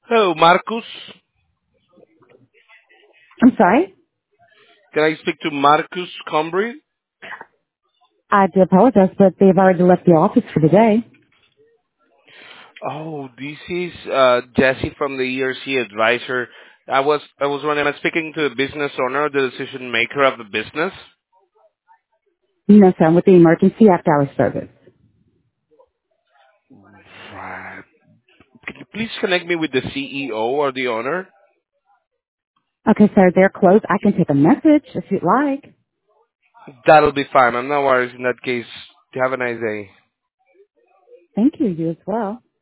Hello, Marcus. I'm sorry. Can I speak to Marcus Combry? I do apologize, but they've already left the office for the day. Oh, this is Jesse from the ERC advisor. I was wondering, am I speaking to the business owner, the decision maker of the business? No, sir. I'm with the emergency after-hours service. Right. Can you please connect me with the CEO or the owner? Okay, sir. They're closed. I can take a message if you'd like. That'll be fine. I'm no worries in that case. Have a nice day. Thank you. You as well.